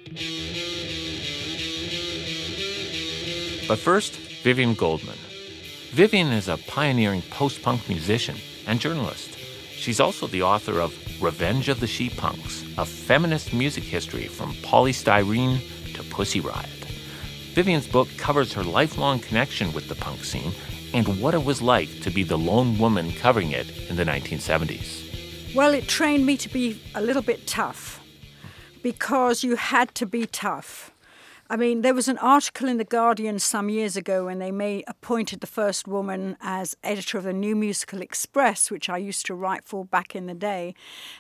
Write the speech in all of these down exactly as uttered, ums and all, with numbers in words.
But first, Vivian Goldman. Vivian is a pioneering post-punk musician and journalist. She's also the author of Revenge of the She-Punks, a feminist music history from Poly Styrene to Pussy Riot. Vivian's book covers her lifelong connection with the punk scene and what it was like to be the lone woman covering it in the nineteen seventies. Well, it trained me to be a little bit tough because you had to be tough. I mean, there was an article in The Guardian some years ago when they made, appointed the first woman as editor of the New Musical Express, which I used to write for back in the day.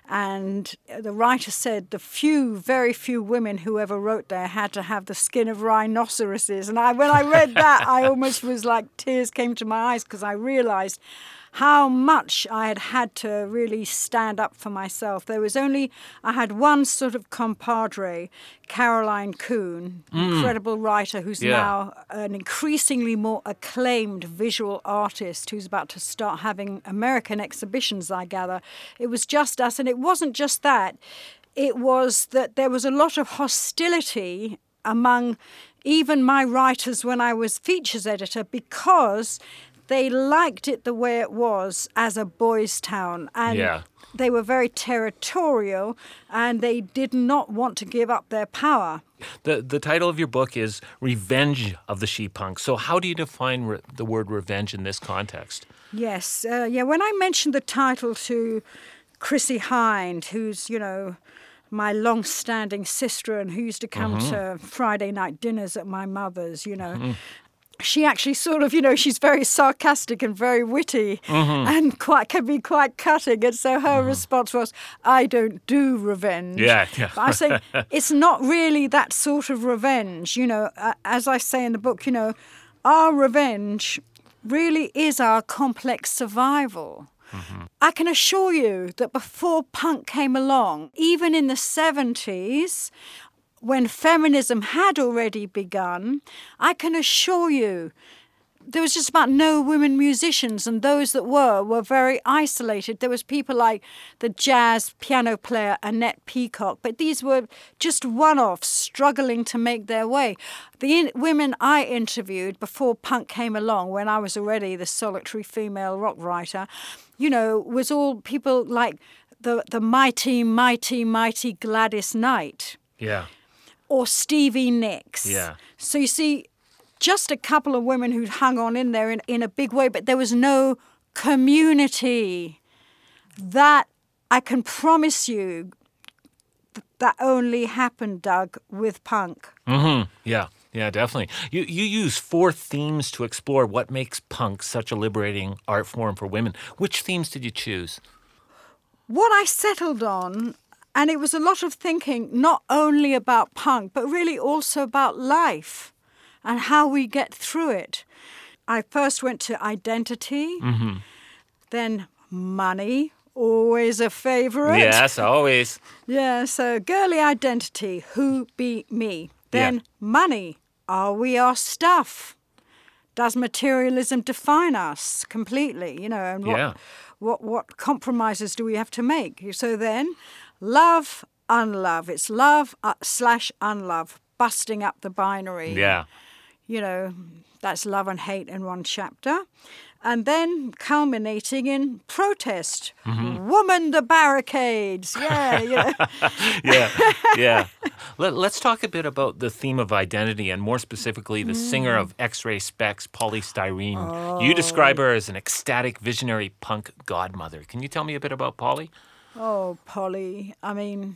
And the writer said the few, very few women who ever wrote there had to have the skin of rhinoceroses. And I, when I read that, I almost was like tears came to my eyes because I realized how much I had had to really stand up for myself. There was only, I had one sort of compadre, Caroline Coon, mm. incredible writer who's yeah. now an increasingly more acclaimed visual artist who's about to start having American exhibitions, I gather. It was just us, and it wasn't just that. It was that there was a lot of hostility among even my writers when I was features editor because they liked it the way it was as a boys' town. And yeah. they were very territorial and they did not want to give up their power. The the title of your book is Revenge of the She-Punks. So how do you define re- the word revenge in this context? Yes. Uh, yeah, when I mentioned the title to Chrissy Hind, who's, you know, my long-standing sister and who used to come mm-hmm. to Friday night dinners at my mother's, you know, mm-hmm. she actually sort of, you know, she's very sarcastic and very witty mm-hmm. and quite can be quite cutting. And so her mm-hmm. response was, I don't do revenge. Yeah, yeah. But I say, it's not really that sort of revenge. You know, uh, as I say in the book, you know, our revenge really is our complex survival. Mm-hmm. I can assure you that before punk came along, even in the seventies, when feminism had already begun, I can assure you there was just about no women musicians, and those that were were very isolated. There was people like the jazz piano player Annette Peacock, but these were just one-offs struggling to make their way. The in- women I interviewed before punk came along, when I was already the solitary female rock writer, you know, was all people like the, the mighty, mighty, mighty Gladys Knight. Yeah. Or Stevie Nicks. Yeah. So you see, just a couple of women who'd hung on in there in, in a big way, but there was no community. That, I can promise you, th- that only happened, Doug, with punk. Mm-hmm. Yeah, yeah, definitely. You you use four themes to explore what makes punk such a liberating art form for women. Which themes did you choose? What I settled on, and it was a lot of thinking not only about punk, but really also about life and how we get through it. I first went to identity, mm-hmm. then money, always a favourite. Yes, always. Yeah, so girly identity, who be me? Then yeah. money, are we our stuff? Does materialism define us completely? You know, and what, yeah. what, what compromises do we have to make? So then, love, unlove. It's love uh, slash unlove, busting up the binary. Yeah. You know, that's love and hate in one chapter. And then culminating in protest. Mm-hmm. Woman the barricades. Yeah, yeah. yeah, yeah. Let, let's talk a bit about the theme of identity and more specifically the mm. singer of X-Ray Spex, Poly Styrene. Oh. You describe her as an ecstatic, visionary punk godmother. Can you tell me a bit about Poly? Oh, Poly. I mean,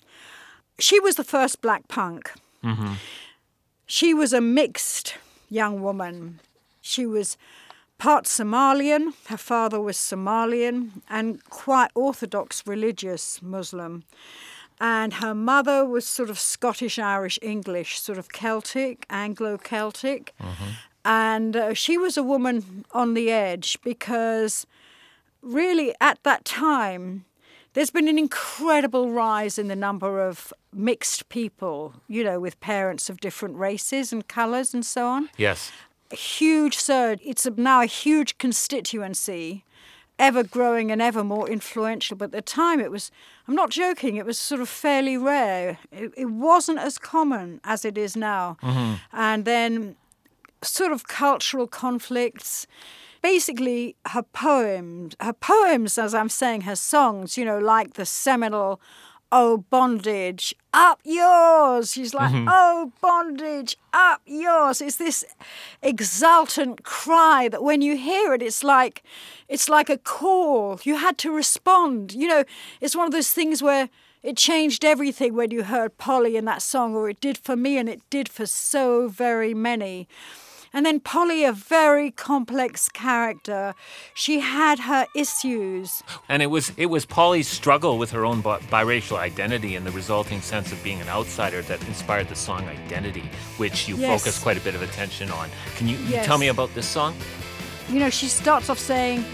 she was the first black punk. Mm-hmm. She was a mixed young woman. She was part Somalian, her father was Somalian, and quite orthodox religious Muslim. And her mother was sort of Scottish, Irish, English, sort of Celtic, Anglo-Celtic. Mm-hmm. And uh, she was a woman on the edge because really at that time, there's been an incredible rise in the number of mixed people, you know, with parents of different races and colours and so on. Yes. A huge surge. It's a, now a huge constituency ever growing and ever more influential. But at the time it was, I'm not joking, it was sort of fairly rare. It, it wasn't as common as it is now. Mm-hmm. And then sort of cultural conflicts. Basically, her poems, her poems, as I'm saying, her songs, you know, like the seminal "Oh Bondage, Up Yours." She's like, mm-hmm. "Oh Bondage, up yours." It's this exultant cry that when you hear it, it's like it's like a call. You had to respond. You know, it's one of those things where it changed everything when you heard Polly in that song, or it did for me, and it did for so very many. And then Polly, a very complex character. She had her issues. And it was it was Polly's struggle with her own bi- biracial identity and the resulting sense of being an outsider that inspired the song Identity, which you yes. focus quite a bit of attention on. Can you, yes. you tell me about this song? You know, she starts off saying,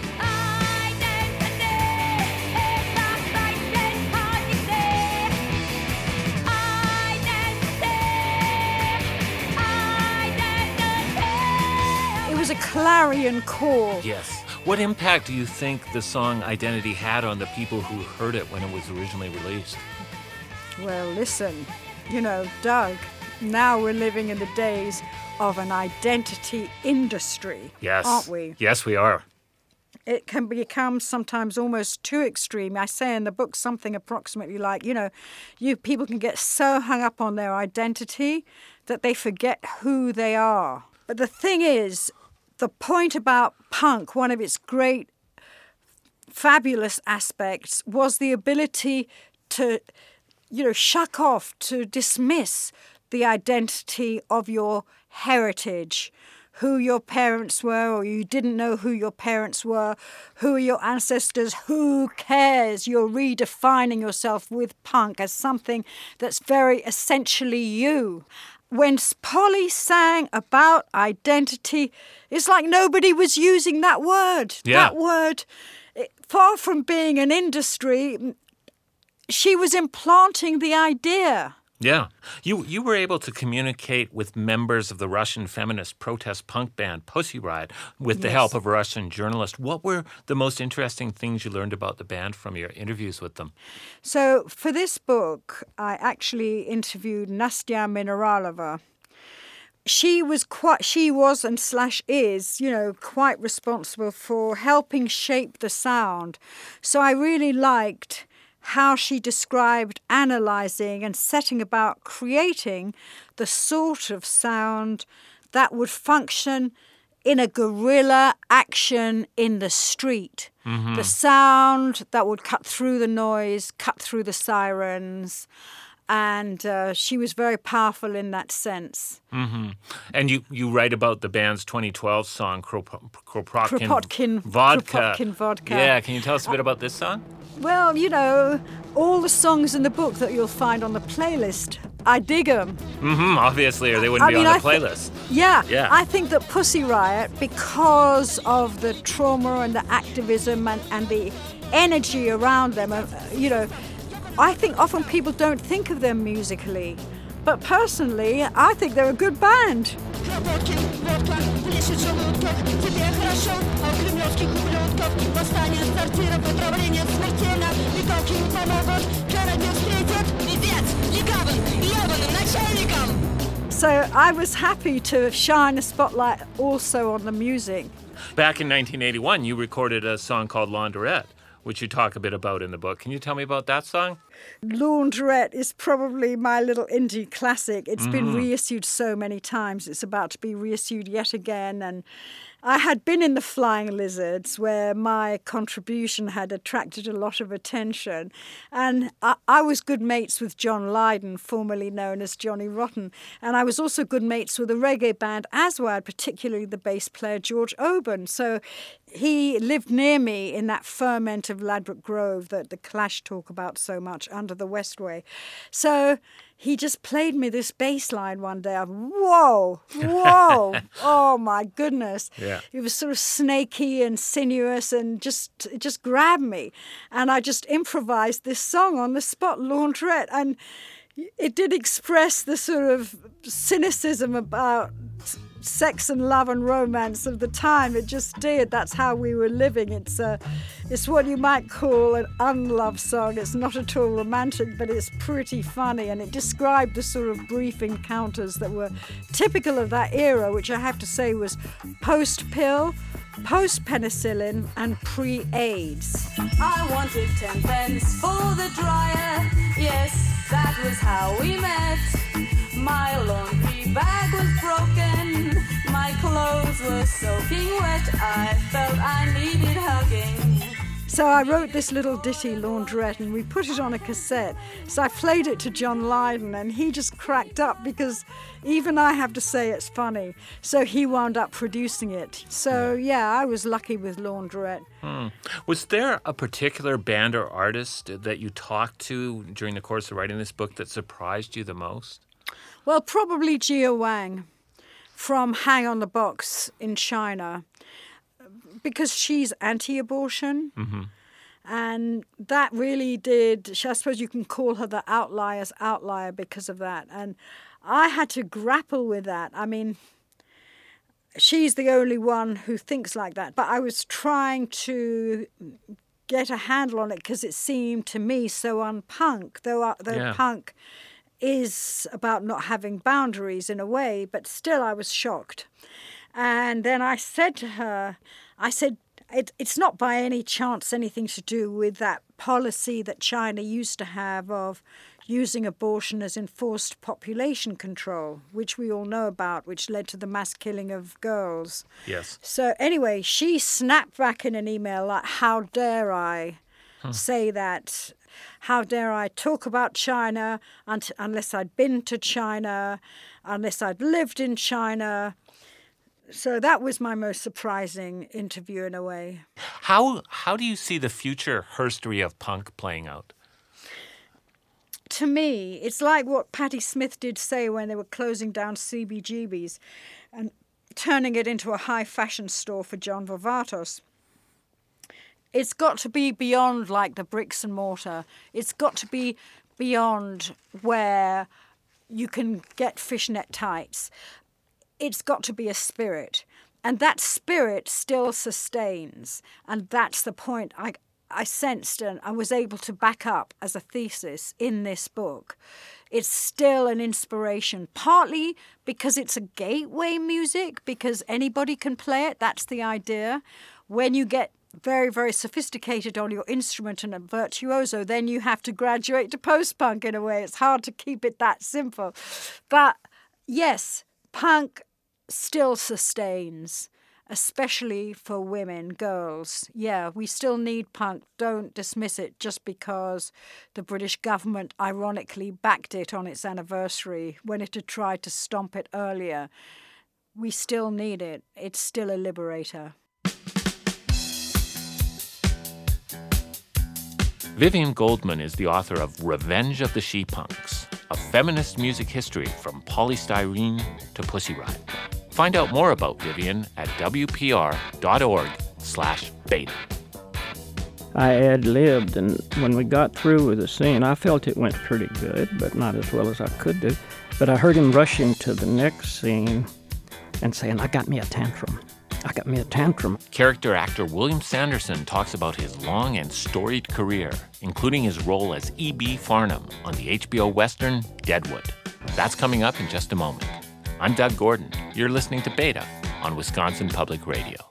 a clarion call. Yes. What impact do you think the song Identity had on the people who heard it when it was originally released? Well, listen, you know, Doug, now we're living in the days of an identity industry, yes. aren't we? Yes, we are. It can become sometimes almost too extreme. I say in the book something approximately like, you know, you people can get so hung up on their identity that they forget who they are. But the thing is, the point about punk, one of its great, fabulous aspects, was the ability to, you know, shuck off, to dismiss the identity of your heritage, who your parents were, or you didn't know who your parents were, who are your ancestors, who cares? You're redefining yourself with punk as something that's very essentially you. When Polly sang about identity, it's like nobody was using that word. Yeah. That word, it, far from being an industry, she was implanting the idea. Yeah. You you were able to communicate with members of the Russian feminist protest punk band Pussy Riot with the Yes. help of a Russian journalist. What were the most interesting things you learned about the band from your interviews with them? So for this book, I actually interviewed Nastya Mineralova. She was quite, she was and slash is, you know, quite responsible for helping shape the sound. So I really liked how she described analysing and setting about creating the sort of sound that would function in a guerrilla action in the street. Mm-hmm. The sound that would cut through the noise, cut through the sirens. And uh, she was very powerful in that sense. Mm-hmm. And you, you write about the band's twenty twelve song, Krop- Kropotkin, Kropotkin Vodka. Kropotkin Vodka. Yeah, can you tell us a bit about this song? Well, you know, all the songs in the book that you'll find on the playlist, I dig them. Mm-hmm, obviously, or they wouldn't I be mean, on the I th- playlist. Yeah, Yeah. I think that Pussy Riot, because of the trauma and the activism and, and the energy around them, uh, you know, I think often people don't think of them musically. But personally, I think they're a good band. So I was happy to shine a spotlight also on the music. Back in nineteen eighty-one, you recorded a song called Laundrette, which you talk a bit about in the book. Can you tell me about that song? Laundrette is probably my little indie classic. It's Mm-hmm. been reissued so many times. It's about to be reissued yet again. And I had been in the Flying Lizards, where my contribution had attracted a lot of attention. And I, I was good mates with John Lydon, formerly known as Johnny Rotten. And I was also good mates with a reggae band, Aswad, particularly the bass player George Oban. So he lived near me in that ferment of Ladbroke Grove that the Clash talk about so much, under the Westway. So he just played me this bass line one day. Of, whoa, whoa, oh my goodness. Yeah. It was sort of snaky and sinuous and just it just grabbed me. And I just improvised this song on the spot, Laundrette. And it did express the sort of cynicism about sex and love and romance of the time. It just did. That's how we were living. It's uh, it's what you might call an unloved song. It's not at all romantic, but it's pretty funny, and it described the sort of brief encounters that were typical of that era, which I have to say was post-pill, post-penicillin, and pre-AIDS. I wanted ten pence for the dryer. Yes, that was how we met. My laundry bag was broken. My clothes were soaking wet. I felt I needed hugging. So I wrote this little ditty, Laundrette, and we put it on a cassette. So I played it to John Lydon, and he just cracked up because even I have to say it's funny. So he wound up producing it. So yeah, I was lucky with Laundrette. Hmm. Was there a particular band or artist that you talked to during the course of writing this book that surprised you the most? Well, probably Jia Wang from Hang on the Box in China, because she's anti-abortion. Mm-hmm. And that really did, I suppose you can call her the outlier's outlier because of that. And I had to grapple with that. I mean, she's the only one who thinks like that. But I was trying to get a handle on it because it seemed to me so un-punk, though, though yeah. punk is about not having boundaries in a way, but still I was shocked. And then I said to her, I said, it, it's not by any chance anything to do with that policy that China used to have of using abortion as enforced population control, which we all know about, which led to the mass killing of girls. Yes. So anyway, she snapped back in an email like, how dare I huh. say that? How dare I talk about China un- unless I'd been to China, unless I'd lived in China. So that was my most surprising interview in a way. How how do you see the future herstory of punk playing out? To me, it's like what Patti Smith did say when they were closing down C B G B's and turning it into a high fashion store for John Varvatos. It's got to be beyond like the bricks and mortar. It's got to be beyond where you can get fishnet tights. It's got to be a spirit. And that spirit still sustains. And that's the point I, I sensed and I was able to back up as a thesis in this book. It's still an inspiration, partly because it's a gateway music, because anybody can play it. That's the idea. When you get very, very sophisticated on your instrument and a virtuoso, then you have to graduate to post-punk in a way. It's hard to keep it that simple. But yes, punk still sustains, especially for women, girls. Yeah, we still need punk. Don't dismiss it just because the British government ironically backed it on its anniversary when it had tried to stomp it earlier. We still need it. It's still a liberator. Vivian Goldman is the author of Revenge of the She-Punks, a feminist music history from polystyrene to Pussy Riot. Find out more about Vivian at wpr.org slash beta. I ad-libbed, and when we got through with the scene, I felt it went pretty good, but not as well as I could do. But I heard him rushing to the next scene and saying, I got me a tantrum. I got me a tantrum. Character actor William Sanderson talks about his long and storied career, including his role as E B. Farnham on the H B O Western Deadwood. That's coming up in just a moment. I'm Doug Gordon. You're listening to Beta on Wisconsin Public Radio.